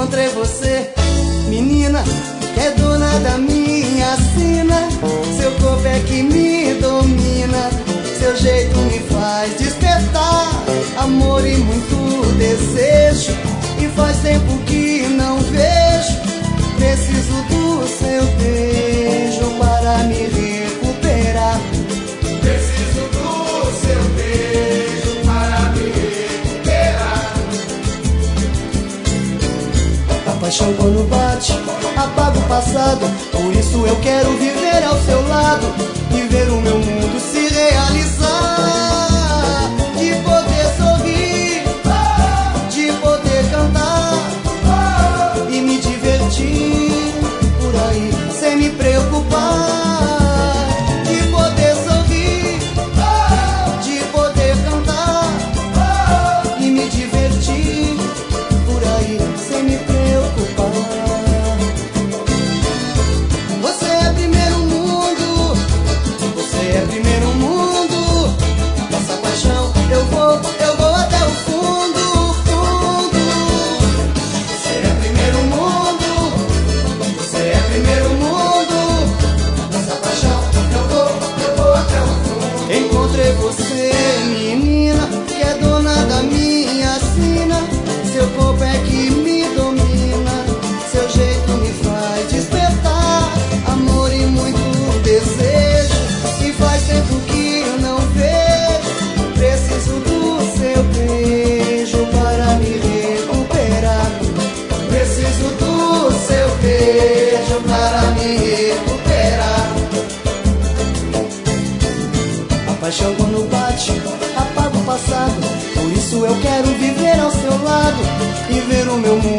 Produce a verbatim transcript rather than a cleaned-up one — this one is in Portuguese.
encontrei você, menina, que é dona da minha sina. Seu corpo é que me domina, seu jeito me faz despertar amor e muito desejo. E faz tempo que não vejo, preciso do seu beijo para me recuperar. Preciso do seu beijo para me recuperar. A paixão quando bate, apaga o passado. Por isso eu quero viver ao seu lado e ver o meu mundo se realizar. De poder sorrir, de poder cantar e me divertir por aí sem me preocupar. De poder sorrir, de poder cantar e me divertir por aí sem me preocupar. Você é primeiro mundo, você é primeiro mundo. Nossa paixão, eu vou, eu vou até o fundo, fundo. Você é primeiro mundo, você é primeiro mundo. Nossa paixão, eu vou, eu vou até o fundo. Encontrei você, menina, que é dona da minha sina. Seu corpo é que me domina, seu jeito me faz despertar amor e muito desejo. E faz tempo que eu não vejo, preciso do seu beijo para me recuperar. Preciso do seu beijo para me recuperar. A paixão quando bate, apaga o passado. Por isso eu quero viver ao seu lado e ver o meu mundo